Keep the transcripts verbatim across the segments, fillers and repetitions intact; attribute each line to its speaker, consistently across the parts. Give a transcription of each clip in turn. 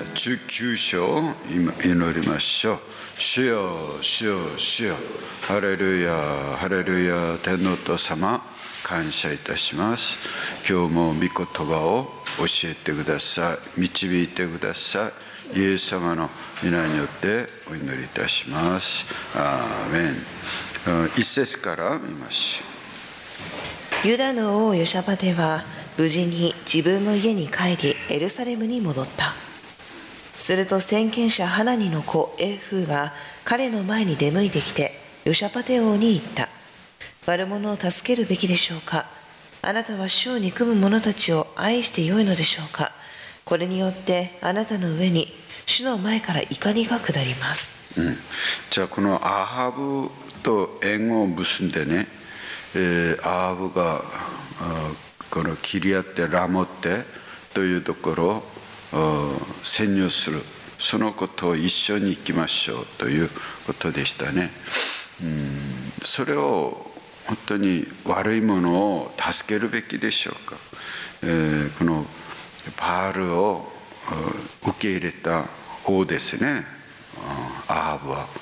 Speaker 1: じゅうきゅう章を祈りましょう。主よ、主よ、主よ、ハレルヤ、ハレルヤ、天のお父様、感謝いたします。今日も御言葉を教えてください。導いてください。イエス様の皆によってお祈りいたします。アーメン。一節から見ましょ
Speaker 2: う。ユダの王ヨシャパテは無事に自分の家に帰り、エルサレムに戻った。すると先見者ハナニの子エーフーが彼の前に出向いてきて、ヨシャパテ王に言った。悪者を助けるべきでしょうか。あなたは主を憎む者たちを愛してよいのでしょうか。これによってあなたの上に主の前から怒りが下ります。
Speaker 1: うん、じゃあこのアハブと縁を結んでね、えー、アハブがこのキリアテラモテというところを占領する、そのことを一緒に行きましょうということでしたね。うん、それを本当に悪いものを助けるべきでしょうか。えー、このバールを受け入れた王ですね、アハブは。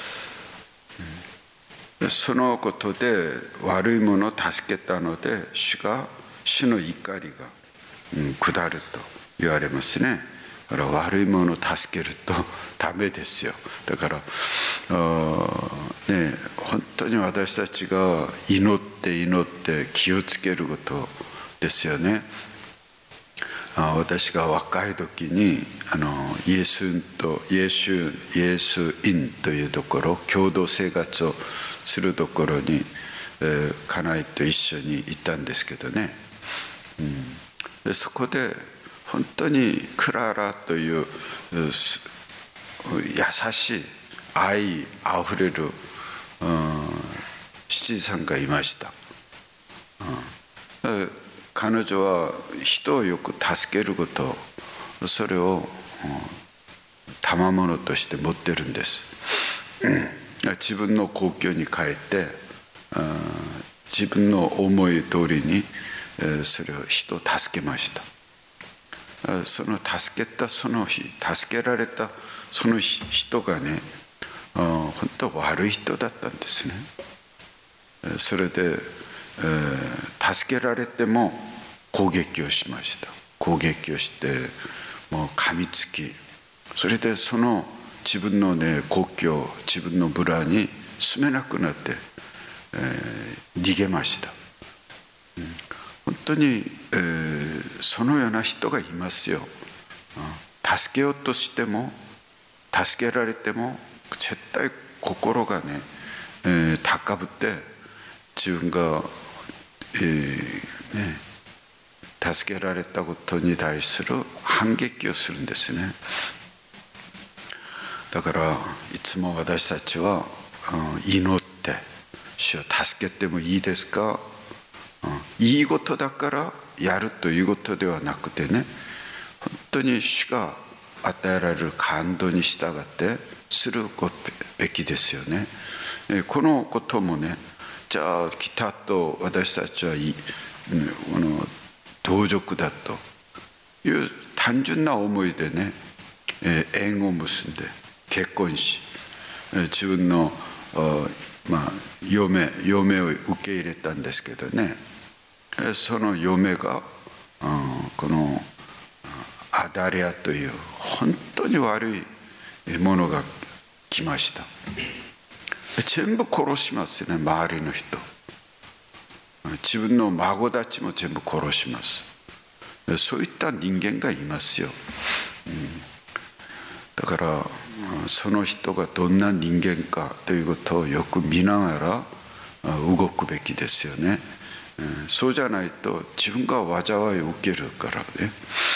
Speaker 1: そのことで悪いものを助けたので、主が主の怒りが、うん、下ると言われますね。だから悪いものを助けるとダメですよ。だから、ね、本当に私たちが祈って祈って気をつけることですよね。私が若い時にあのイエスとイエスイエス院というところ、共同生活をするところに、えー、家内と一緒に行ったんですけどね、うん、でそこで本当にクララという優しい愛あふれる、うん、七さんがいました、うん、彼女は人をよく助けること、それを、うん、賜物として持ってるんです、うん、自分の故郷に帰って、うん、自分の思い通りに、えー、それを人を助けました。その助けたその日、助けられたその人がね、本当は悪い人だったんですね。それで、えー、助けられても攻撃をしました。攻撃をしてもう噛みつき、それでその自分のね故郷、自分の村に住めなくなって、えー、逃げました。うん、本当に、えー、そのような人がいますよ。助けようとしても、助けられても絶対心がね、えー、高ぶって自分が、えーね、助けられたことに対する反撃をするんですね。だからいつも私たちは、うん、祈って主を助けてもいいですか、いいことだからやるということではなくてね、本当に主が与えられる感動に従ってするべきですよね。このこともね、じゃあ来たと私たちはいい、この同族だという単純な思いでね、縁を結んで結婚し、自分の、まあ、嫁嫁を受け入れたんですけどね、その嫁が、うん、このアダリアという本当に悪いものが来ました。全部殺しますね、周りの人。自分の孫たちも全部殺します。そういった人間がいますよ。うん、だからその人がどんな人間かということをよく見ながら動くべきですよね。そうじゃないと自分が災いを受けるからね。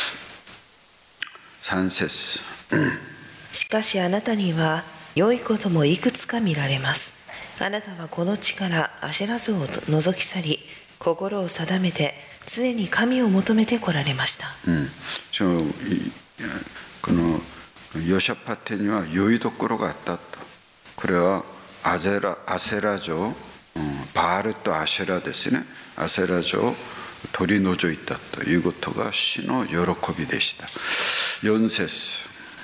Speaker 1: さん節
Speaker 2: しかしあなたには良いこともいくつか見られます。あなたはこの地からアシェラ像を除き去り、心を定めて常に神を求めてこられました。
Speaker 1: うん、そうこのヨシャパテには良いところがあったと。これはアゼラアセラ像、うん、バールとアシェラですね。アセラ像を取り除いたということが主の喜びでした。よん節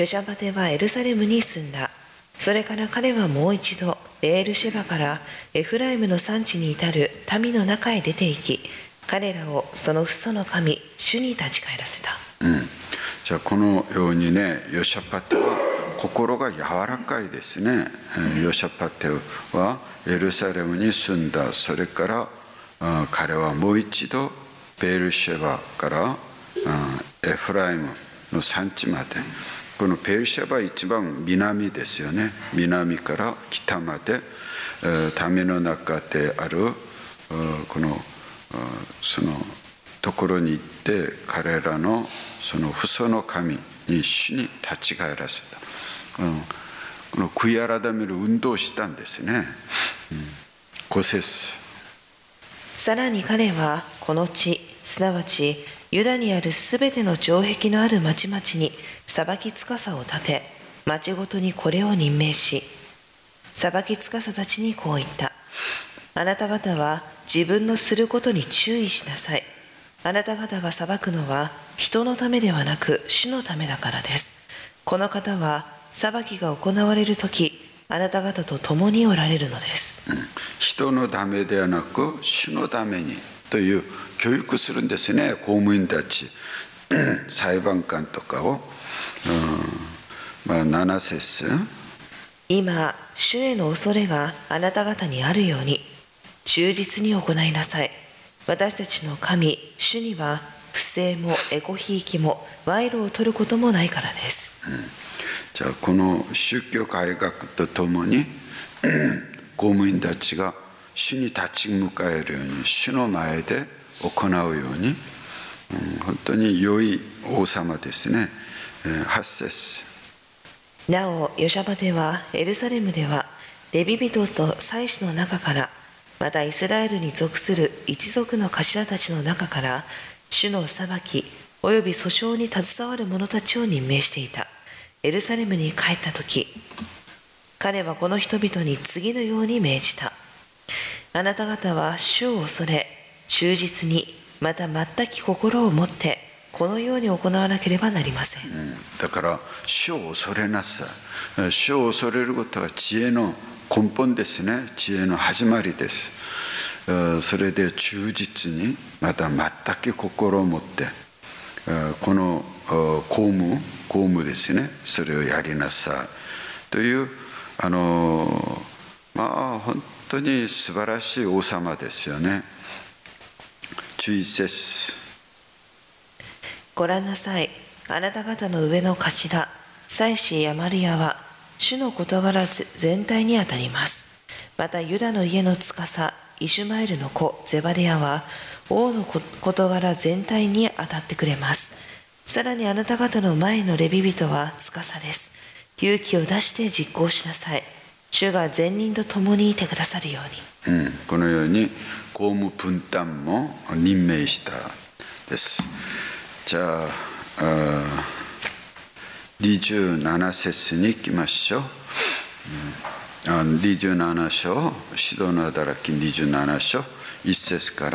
Speaker 2: ヨシャバテはエルサレムに住んだ。それから彼はもう一度ベールシェバからエフライムの山地に至る民の中へ出て行き、彼らをその父祖の神主に立ち返らせた。
Speaker 1: うん、じゃあこのようにね、ヨシャパテは心が柔らかいですね。ヨシャパテはエルサレムに住んだ。それから彼はもう一度ベールシェバからエフライムの山地まで、このベールシェバは一番南ですよね。南から北まで民の中であるこのそのところに行って、彼らのその父祖の神に主に立ち返らせた。うん、この悔い改める運動をしたんですね。うん、ご節。
Speaker 2: さらに彼はこの地、すなわちユダにあるすべての城壁のある町々に裁き司を立て、町ごとにこれを任命し、裁き司たちにこう言った。あなた方は自分のすることに注意しなさい。あなた方が裁くのは人のためではなく主のためだからです。この方は裁きが行われるとき、あなた方と共におられるのです。
Speaker 1: うん、人のためではなく主のためにという教育するんですね。公務員たち、裁判官とかを、うん、まあ、なな節。
Speaker 2: 今、主への恐れがあなた方にあるように、忠実に行いなさい。私たちの神、主には不正もエコひいきも賄賂を取ることもないからです。
Speaker 1: うん、じゃあこの宗教改革とともに公務員たちが主に立ち向かえるように、主の前で行うように、うん、本当に良い王様ですね。はち節。
Speaker 2: なおヨシャバテはエルサレムではレビ人と祭司の中から、またイスラエルに属する一族の頭たちの中から主の裁きおよび訴訟に携わる者たちを任命していた。エルサレムに帰ったとき、彼はこの人々に次のように命じた。あなた方は主を恐れ、忠実に、また全き心を持ってこのように行わなければなりません。
Speaker 1: うん、だから主を恐れなさい。主を恐れることは知恵の根本ですね。知恵の始まりです。それで忠実に、また全く心を持ってこの公務公務ですね、それをやりなさいという、あのまあ本当に素晴らしい王様ですよね。じゅういち節。
Speaker 2: ご覧なさい。あなた方の上の頭、祭司ヤマリヤは主の事柄全体にあたります。またユダの家の司イシュマエルの子ゼバデヤは王の事柄全体にあたってくれます。さらにあなた方の前のレビ人は司です。勇気を出して実行しなさい。主が善人と共にいてくださるよう
Speaker 1: に、うん、このように公務分担も任命したです。じゃあ、あにじゅうなな節に行きましょう。うん、にじゅうなな章、使徒の働きにじゅうなな章いち節から。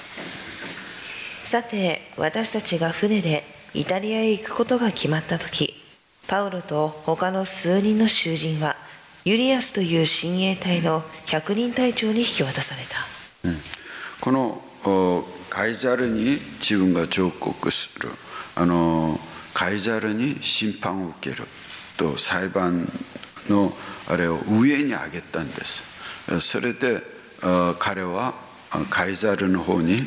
Speaker 2: さて、私たちが船でイタリアへ行くことが決まったとき、パウロと他の数人の囚人はユリアスという親衛隊の百人隊長に引き渡された。
Speaker 1: うん、このカイザルに自分が上告する、あのカイザルに審判を受けると裁判のあれを上に上げたんです。それで彼はカイザルの方に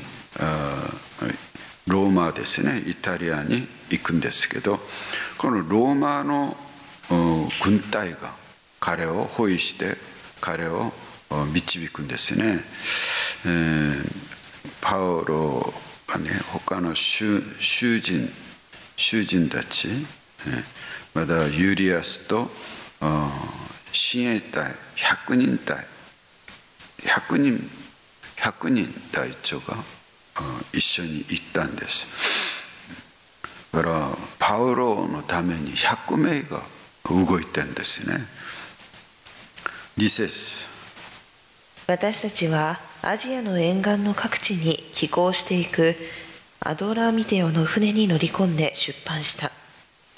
Speaker 1: ローマですね、イタリアに行くんですけど、このローマの軍隊が彼を包囲して彼を導くんですね。えー、パウロがね、他の囚人囚人たち、まだユリアスと親衛隊ひゃくにん隊ひゃくにんひゃくにん隊長が一緒に行ったんです。だからパウロのためにひゃくめいが動いてんですね。に節。
Speaker 2: 私たちはアジアの沿岸の各地に寄港していくアドラミテオの船に乗り込んで出版した。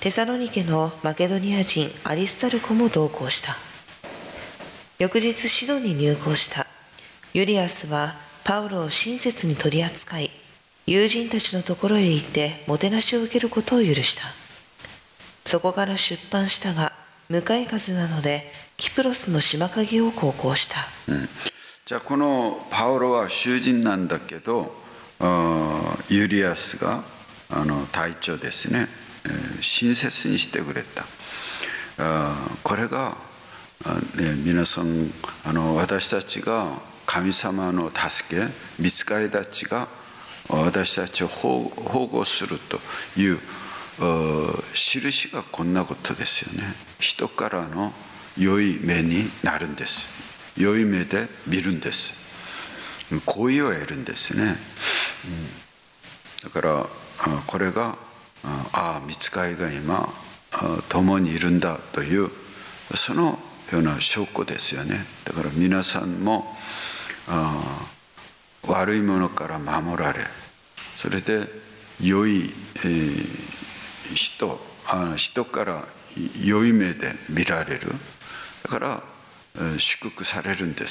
Speaker 2: テサロニケのマケドニア人アリスタルコも同行した。翌日シドに入港した。ユリアスはパウロを親切に取り扱い、友人たちのところへ行ってもてなしを受けることを許した。そこから出版したが、向かい風なのでキプロスの島影を航行した。
Speaker 1: うん、じゃあこのパウロは囚人なんだけど、ユリアスがあの隊長ですね、えー、親切にしてくれた。あこれが、ね、皆さんあの私たちが神様の助け、御使いたちが私たちを保護するという印がこんなことですよね。人からの良い目になるんです。良い目で見るんです。好意を得るんですね。だからこれがああ御使いが今共にいるんだというそのような証拠ですよね。だから皆さんもあ悪いものから守られ、それで良い、えー、人あ人から良い目で見られる。だから、えー、祝福されるんです。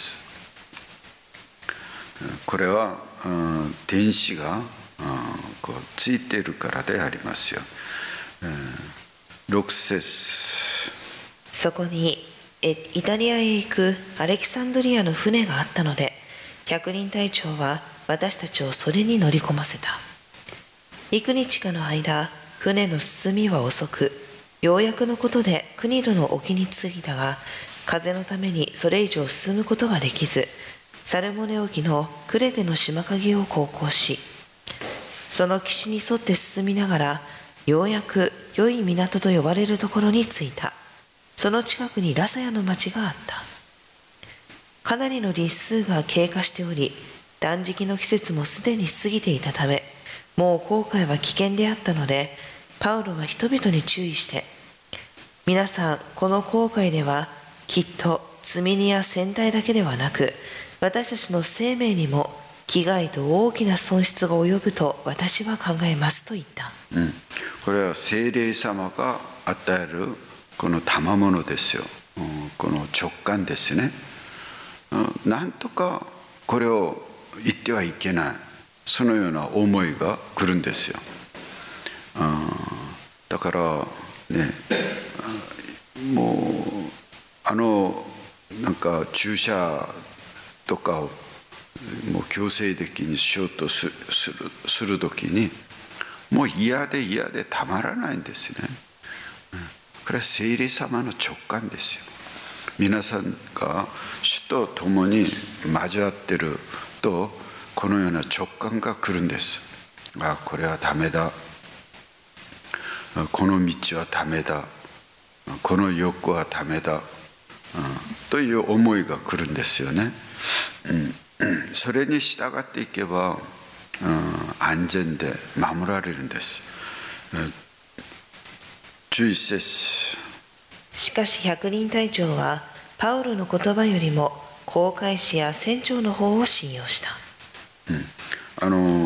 Speaker 1: これは、うん、天使が、うん、こうついているからでありますよ。えー、ろく節。
Speaker 2: そこにイタリアへ行くアレキサンドリアの船があったので、百人隊長は私たちをそれに乗り込ませた。幾日かの間、船の進みは遅く、ようやくのことでクニロの沖に着いたが、風のためにそれ以上進むことができず、サルモネ沖のクレテの島影を航行し、その岸に沿って進みながら、ようやく良い港と呼ばれるところに着いた。その近くにラサヤの町があった。かなりの日数が経過しており、断食の季節もすでに過ぎていたため、もう航海は危険であったので、パウロは人々に注意して、皆さん、この航海ではきっと積み荷や船体だけではなく、私たちの生命にも危害と大きな損失が及ぶと私は考えますと言った。
Speaker 1: うん、これは聖霊様が与えるこの賜物ですよ。うん、この直感ですね。うん、なんとかこれを言ってはいけない、そのような思いが来るんですよ。うん、だからね、もうあのなんか注射とかをもう強制的にしようとするする時にもう嫌で嫌でたまらないんですね。うん、これは聖霊様の直感ですよ。皆さんが主と共に交わってるとこのような直感が来るんです。あ、これはダメだ、この道はダメだ、この欲はダメだ、うん、という思いが来るんですよね。うん、それに従っていけば、うん、安全で守られるんです。じゅういち節。
Speaker 2: しかし百人隊長はパウロの言葉よりも航海士や船長の方を信用した。
Speaker 1: うん、あの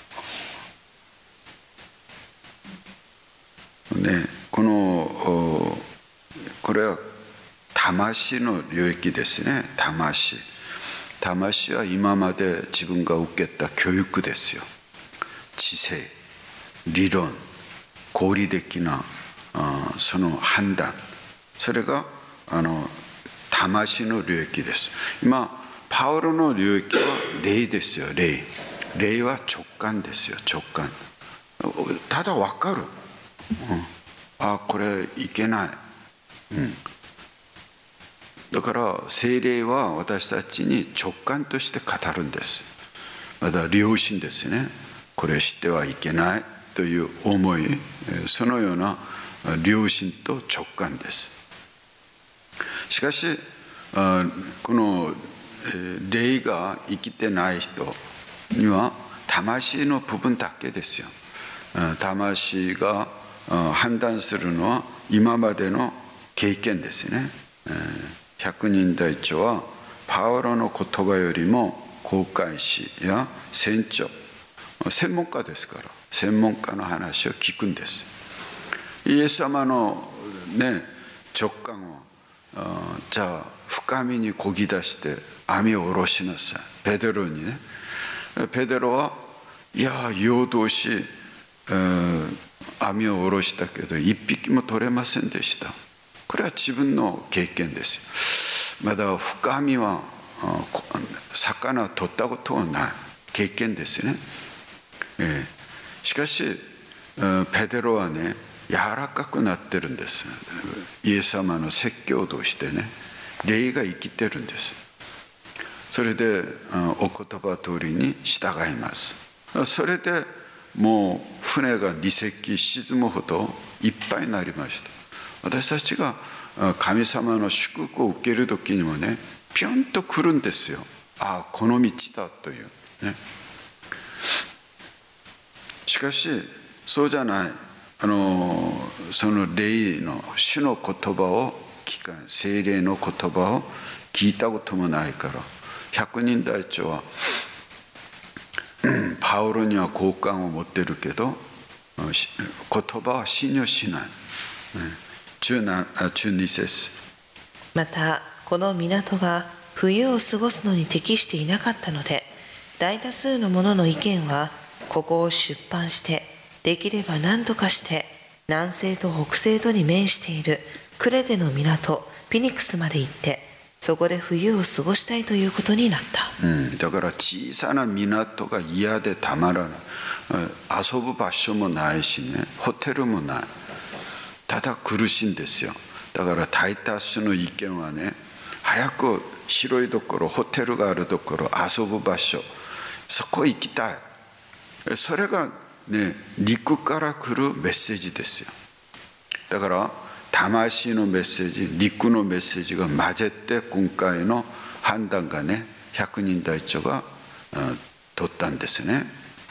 Speaker 1: ね、このこれは魂の領域ですね。魂魂は今まで自分が受けた教育ですよ。知性、理論、合理的なその判断、それがあの魂の領域です。今パウロの領域は霊ですよ。霊霊は直感ですよ。直感、ただ分かる、うん、あ、これいけない、うん、だから聖霊は私たちに直感として語るんです。また良心ですね。これ知ってはいけないという思い、そのような良心と直感です。しかしこの霊が生きてない人には魂の部分だけですよ。魂が判断するのは今までの経験ですね。百人隊長はパウロの言葉よりも航海士や船長、専門家ですから専門家の話を聞くんです。 イエス様の、ね、直感を、じゃあ深みにこぎ出して網を下ろしなさい。ペテロにね。ペテロはいや夜通し、えー、網を下ろしたけど一匹も取れませんでした。これは自分の経験ですよ。まだ深みは魚を取ったことはない経験ですね。えー、しかしペテロはね柔らかくなってるんです。イエス様の説教としてね霊が生きてるんです。それでお言葉通りに従います。それでもう船がに隻沈むほどいっぱいになりました。私たちが神様の祝福を受ける時にもねピョンと来るんですよ。ああこの道だというね。しかしそうじゃない、あのその霊の主の言葉を聞かない、聖霊の言葉を聞いたこともないから、百人隊長はパウロには好感を持ってるけど言葉は信用しない。じゅうに節。
Speaker 2: またこの港は冬を過ごすのに適していなかったので、大多数の者の意見はここを出版してできれば何とかして南西と北西とに面しているクレテの港ピニクスまで行ってそこで冬を過ごしたいということになった。
Speaker 1: うん、だから小さな港が嫌でたまらない。遊ぶ場所もないしね、ホテルもない。ただ苦しいんですよ。だから大多数の意見はね、早く広いところ、ホテルがあるところ、遊ぶ場所、そこ行きたい。それがね、陸から来るメッセージですよ。だから魂のメッセージ、陸のメッセージが混ぜて今回の判断がね、百人隊長が取ったんですね。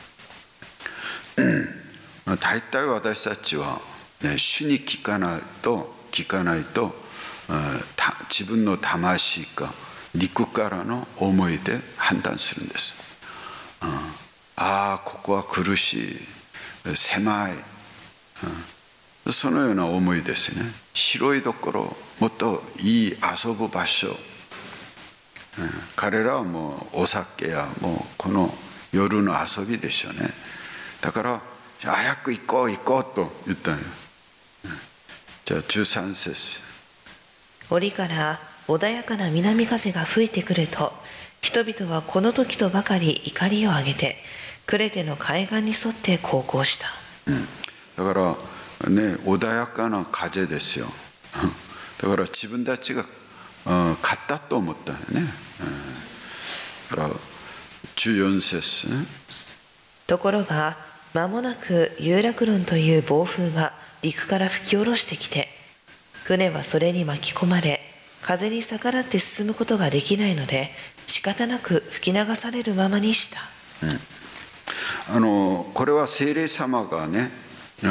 Speaker 1: 大体私たちは、ね、主に聞かないと聞かないと自分の魂か陸からの思いで判断するんです。うん、ああここは苦しい、狭い、うん、そのような思いですね。広いところ、もっといい遊ぶ場所、うん、彼らはもうお酒やもうこの夜の遊びでしょうね。だから早く行こう行こうと言ったのよ。じゃあじゅうさん節。
Speaker 2: 折から穏やかな南風が吹いてくると、人々はこの時とばかり怒りを上げてクレテの海岸に沿って航行した。
Speaker 1: うん、だからね、穏やかな風ですよ。だから自分たちが、うん、勝ったと思ったよね。うん、だからじゅうよん節、ね、
Speaker 2: ところが間もなくユーラクロンという暴風が陸から吹き下ろしてきて、船はそれに巻き込まれ風に逆らって進むことができないので仕方なく吹き流されるままにした。
Speaker 1: うん、あのこれは聖霊様がね、うん、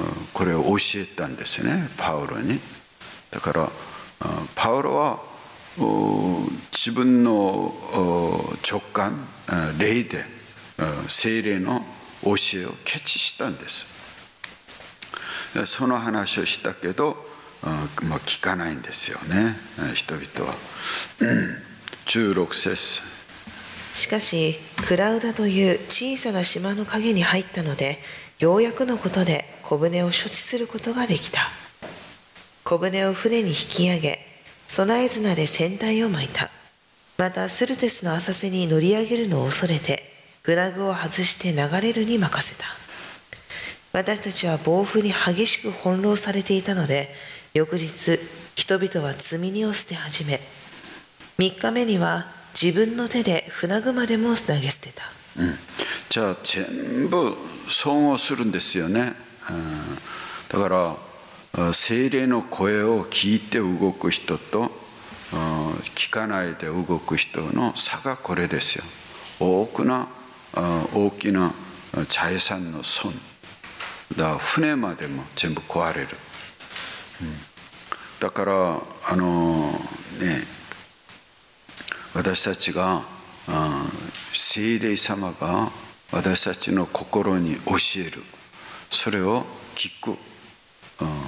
Speaker 1: これを教えたんですね、パウロに。だからパウロは自分の直感、霊で聖霊の教えをケチしたんです。その話をしたけど、まあ、聞かないんですよね、人々は。じゅうろく節。
Speaker 2: しかしクラウダという小さな島の陰に入ったので、ようやくのことで小舟を処置することができた。小舟を船に引き上げ、備え綱で船体を巻いた。またスルテスの浅瀬に乗り上げるのを恐れてグラグを外して流れるに任せた。私たちは暴風に激しく翻弄されていたので、翌日人々は積み荷を捨て始め、みっかめには自分の手で船具までも投げ捨てた。
Speaker 1: うん、じゃあ全部損をするんですよね。うん、だから聖霊の声を聞いて動く人と聞かないで動く人の差がこれですよ。大きな大きな財産の損だ、船までも全部壊れる。うん、だからあのね、私たちが聖霊様が私たちの心に教える、それを聞く、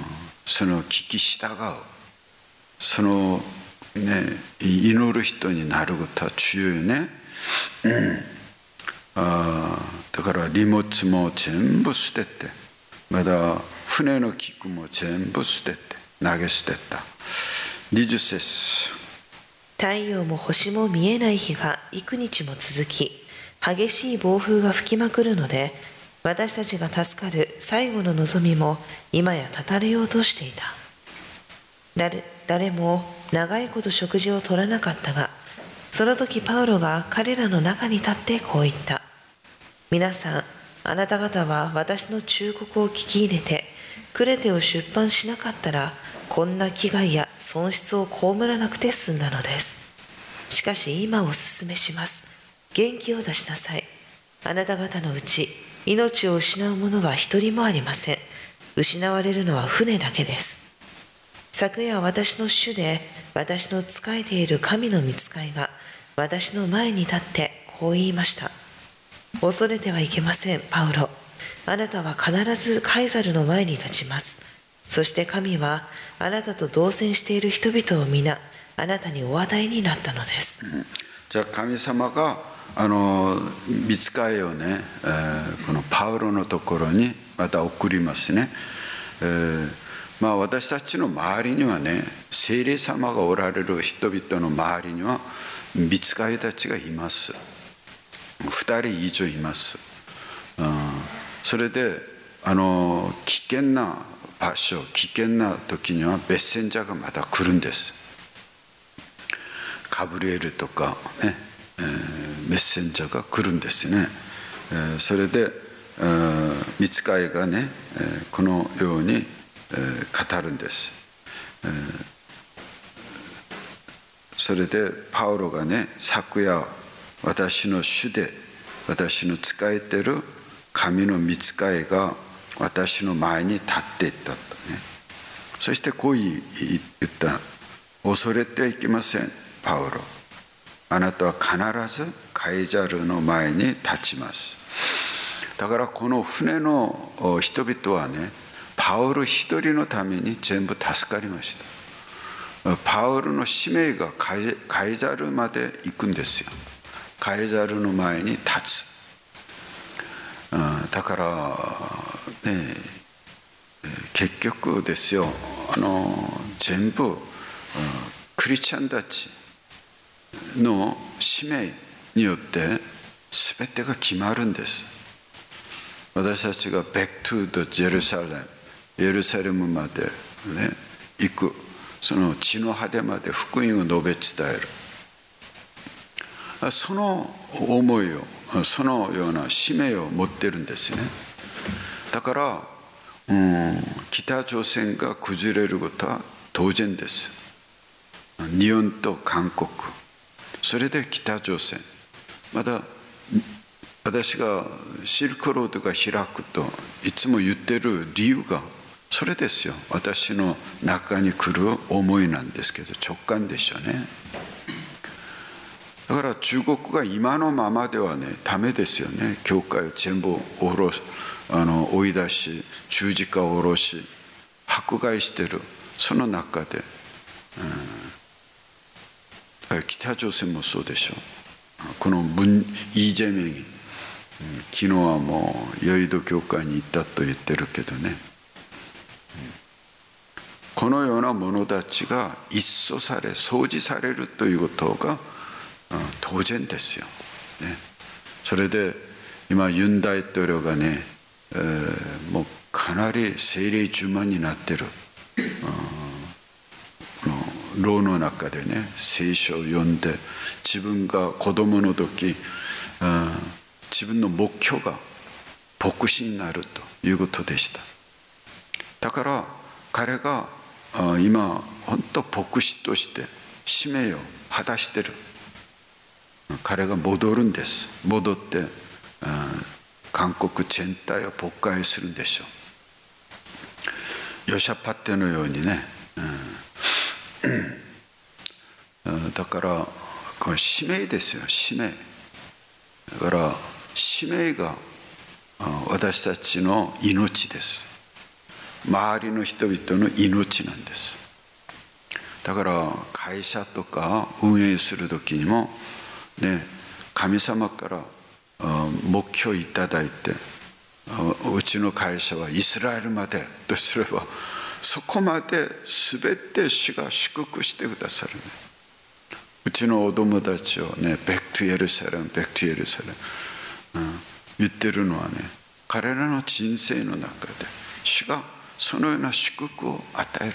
Speaker 1: その聞き従う、そのね祈る人になることは重要ね。うん、あだから荷物も全部捨てて、まだ船の菊も全部捨てて投げ捨てた。にじゅっ節、
Speaker 2: 太陽も星も見えない日が幾日も続き、激しい暴風が吹きまくるので、私たちが助かる最後の望みも今や絶たれようとしていた。誰、誰も長いこと食事を取らなかったが、その時パウロが彼らの中に立ってこう言った。皆さん、あなた方は私の忠告を聞き入れて、クレテを出版しなかったら、こんな危害や損失を被らなくて済んだのです。しかし今お勧めします。元気を出しなさい。あなた方のうち、命を失う者は一人もありません。失われるのは船だけです。昨夜私の主で、私の仕えている神の御使いが、私の前に立ってこう言いました。恐れてはいけません、パウロ。あなたは必ずカイザルの前に立ちます。そして神はあなたと同船している人々を皆あなたにお与えになったのです。
Speaker 1: うん、じゃあ神様があの御使いをね、えー、このパウロのところにまた送りますね。えーまあ、私たちの周りにはね、聖霊様がおられる人々の周りには御使いたちがいます。ふたり以上います。うん、それであの危険な場所、危険な時にはメッセンジャーがまた来るんです。ガブリエルとかね、えー、メッセンジャーが来るんですね。えー、それで、えー、御使いがね、えー、このように、えー、語るんです。えー、それでパウロがね、昨夜私の主で私の仕えている神の御使いが私の前に立っていったとね。そしてこう言った。恐れてはいけません、パウロ。あなたは必ずカイザルの前に立ちます。だからこの船の人々はね、パウロ一人のために全部助かりました。パウロの使命がカイ、カイザルまで行くんですよ。カイザルの前に立つ。だからね、結局ですよ、あの全部クリスチャンたちの使命によって全てが決まるんです。私たちが Back to the Jerusalem、 エルサレムまで、ね、行く、その地の果てまで福音を述べ伝える、その思いを、そのような使命を持ってるんですね。だから、うん、北朝鮮が崩れることは当然です。日本と韓国、それで北朝鮮、また私がシルクロードが開くといつも言ってる理由がそれですよ。私の中に来る思いなんですけど、直感でしょうね。だから中国が今のままではね、ダメですよね。教会を全部下ろす、あの追い出し、十字架を下ろし、迫害してる。その中で、うん、北朝鮮もそうでしょう。この文イ・ジェミン、昨日はもうヨイド教会に行ったと言ってるけどね、このような者たちが一掃され、掃除されるということが当然ですよ、ね。それで今ユン大統領がね、えー、もうかなり聖霊充満になってる。牢の中でね、聖書を読んで、自分が子供の時、自分の目標が牧師になるということでした。だから彼が今本当牧師として使命を果たしている。彼が戻るんです。戻って韓国全体を牧会するんでしょう。ヨシャパテのようにね、うん、だからこれ使命ですよ、使命。だから使命が私たちの命です。 周りの人々の命なんです。だから会社とか運営する時にもね、神様から目標いただいて、うちの会社はイスラエルまでとすれば、そこまで全て主が祝福してくださるね。うちのお友達をね、バックトゥエルサレム、バックトゥエルサレム、うん、言ってるのはね、彼らの人生の中で主がそのような祝福を与える、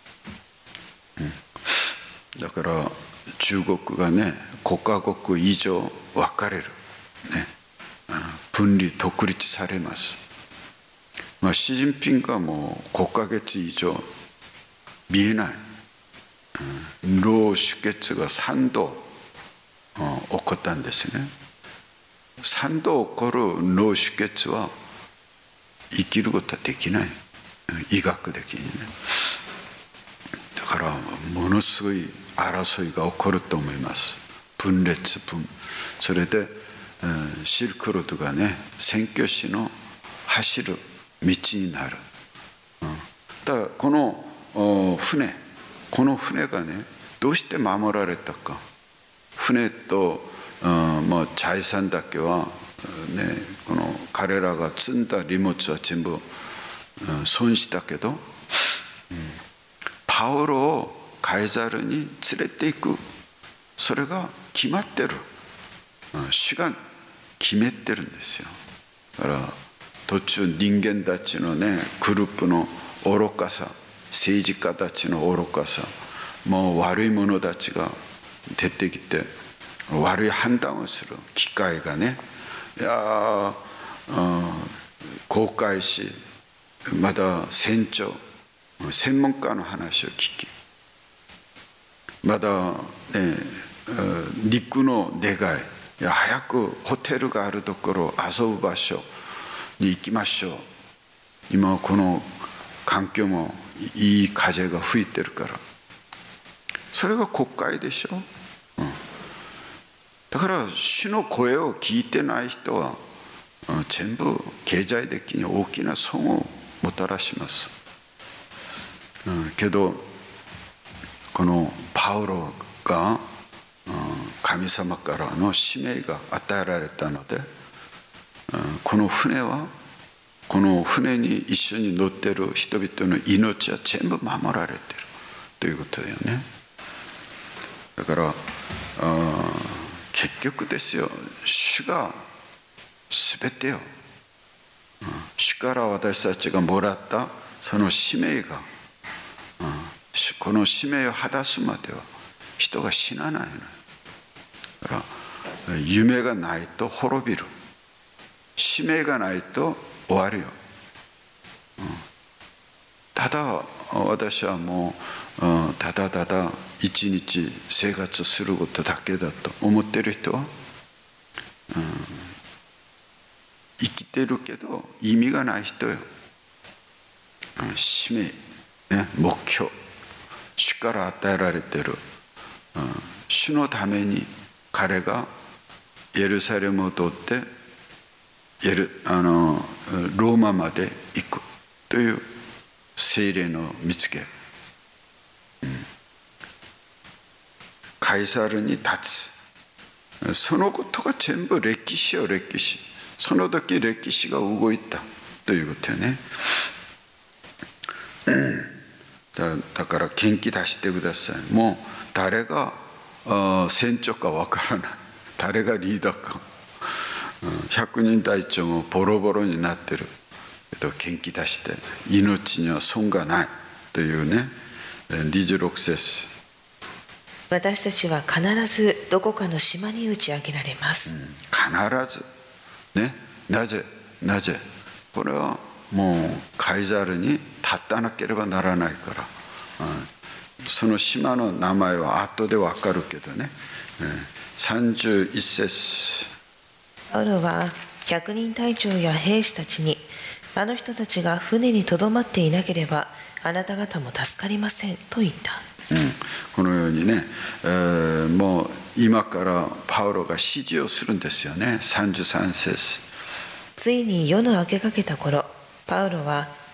Speaker 1: うん、だから中国がね、ごカ国以上分かれる、ね、分離独立されます。まあ、シジンピンがもうごかげつ以上見えない、うん、脳出血がさんど、うん、起こったんですね。さんど起こる脳出血は生きることはできない、医学的にね。だからものすごい争いが起こると思います。分裂分それで、うん、シルクロードがね、宣教師の走る道になる、うん、だからこの船この船がね、どうして守られたか。船と、うん、まあ、財産だけは、ね、この彼らが積んだ荷物は全部、うん、損したけど、うん、パウロをカイザルに連れていく、それが決まってる、うん、主が決めてるんですよ。だから途中人間たちのね、グループの愚かさ、政治家たちの愚かさ、もう悪い者たちが出てきて悪い判断をする機会がね、いや、航海士、まだ船長、専門家の話を聞き、まだ、ね、陸の願い、いや早くホテルがあるところ、遊ぶ場所に行きましょう。今この環境もいい風が吹いてるから、それが国会でしょ、うん、だから主の声を聞いてない人は、うん、全部経済的に大きな損をもたらします、うん、けどこのパウロが、うん、神様からの使命が与えられたので、うん、この船はこの船に一緒に乗っている人々の命は全部守られているということだよね。だから結局ですよ、主が全てを、主から私たちがもらったその使命が、この使命を果たすまでは人が死なないの。だから夢がないと滅びる、使命がないと終わるよ、うん、ただ私はもう、うん、ただただ一日生活することだけだと思っている人は、うん、生きてるけど意味がない人よ、うん、使命、ね、目標、主から与えられている、うん、主のために彼がエルサレムを通ってエルあのローマまで行くという聖霊の見つけ、うん、カイサルに立つ、そのことが全部歴史よ、歴史。その時歴史が動いたということよね、うん、だ, だから元気出してください。もう誰が船長かわからない、誰がリーダーか、ひゃくにん隊長もボロボロになってるけど元気出して命には損がないというね、にじゅうろく節、
Speaker 2: 私たちは必ずどこかの島に打ち上げられます、うん、
Speaker 1: 必ずね。なぜなぜこれはもうカイザルに立たなければならないから、うん、その島の名前は後でわかるけどね、うん、さんじゅういち節、
Speaker 2: パウロは百人隊長や兵士たちに、あの人たちが船にとどまっていなければあなた方も助かりませんと言った、
Speaker 1: うん、このようにね、えー、もう今からパウロが指示をするんですよね。さんじゅうさん節、
Speaker 2: ついに夜の明けかけた頃、パウロは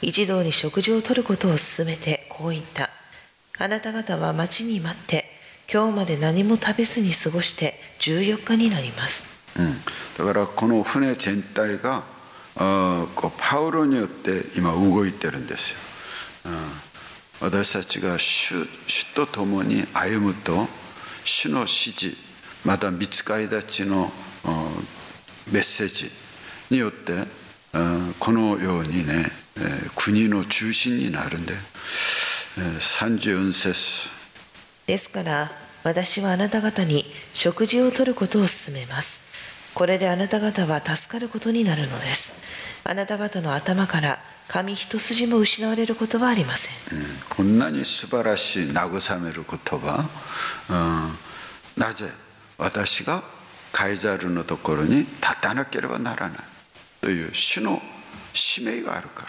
Speaker 2: 一同に食事をとることを勧めてこう言った。あなた方は町に待って、今日まで何も食べずに過ごしてじゅうよっかになります。
Speaker 1: うん、だからこの船全体があこうパウロによって今動いてるんですよ。うん、私たちが 主, 主と共に歩むと、主の指示、また御使いたちのメッセージによって、このようにね、国の中心になるんで、さんじゅうよん節。
Speaker 2: ですから私はあなた方に食事をとることを勧めます。これであなた方は助かることになるのです。あなた方の頭から髪一筋も失われることはありません。
Speaker 1: うん、こんなに素晴らしい慰める言葉、うん、なぜ私がカイザルのところに立たなければならないという主の使命があるから、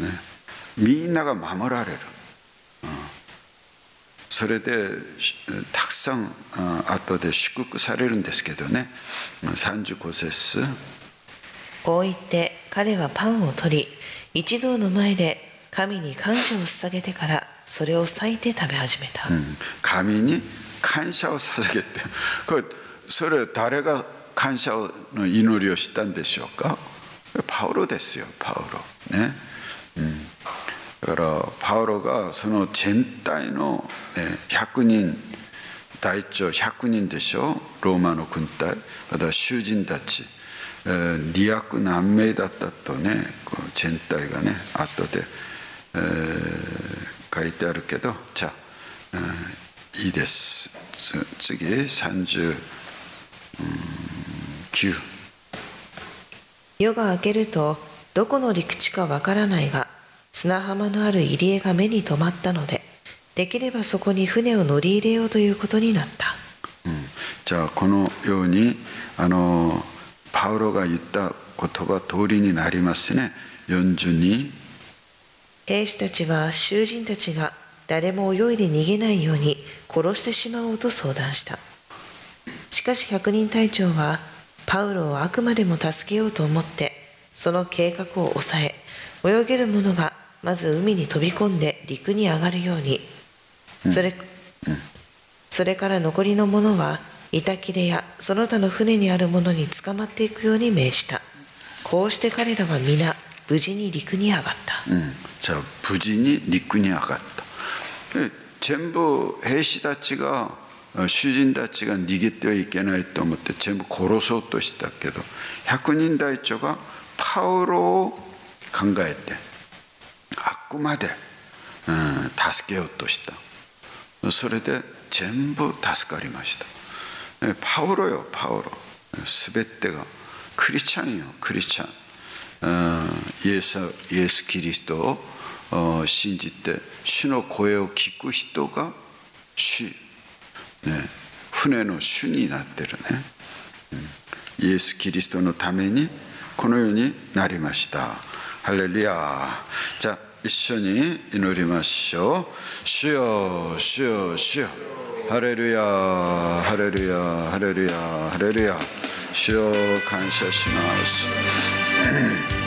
Speaker 1: ね、みんなが守られる、うん、それでたくさん後で祝福されるんですけどね。さんじゅうご節。
Speaker 2: こう言って彼はパンを取り、一同の前で神に感謝を捧げてからそれを裂いて食べ始めた。
Speaker 1: うん、神に感謝を捧げて、これそれ誰が感謝の祈りをしたんでしょうか。パウロですよ、パウロね。うん、だからパウロがその全体のひゃくにん、隊長ひゃくにんでしょ、ローマの軍隊、また囚人たちにひゃくなんめいだったとね、この全体がね後で、えー、書いてあるけど、じゃあ、えー、いいです。次さんじゅうきゅう。
Speaker 2: 夜が明けるとどこの陸地かわからないが、砂浜のある入り江が目に留まったので、できればそこに船を乗り入れようということになった。
Speaker 1: うん、じゃあこのようにあのパウロが言った言葉通りになりますね。よんじゅうに。
Speaker 2: 兵士たちは囚人たちが誰も泳いで逃げないように殺してしまおうと相談した。しかし百人隊長はパウロをあくまでも助けようと思って、その計画を抑え、泳げる者がまず海に飛び込んで陸に上がるように、それ、うんうん、それから残りの者は板切れやその他の船にある者に捕まっていくように命じた。こうして彼らは皆無事に陸に上がった。
Speaker 1: うん、じゃあ無事に陸に上がった。で全部兵士たちが、囚人たちが逃げてはいけないと思って全部殺そうとしたけど、百人隊長がパウロを考えてあくまで、うん、助けようとした。それで全部助かりました。パウロよパウロ、全てがクリスチャンよクリスチャン、イエス、イエス・キリストを信じて主の声を聞く人が主、ね、船の主になってるね、うん、イエス・キリストのためにこのようになりました。ハレルヤ。じゃあ一緒に祈りましょう。主よ主よ主よ、ハレルヤハレルヤハレルヤハレルヤ。主よ感謝します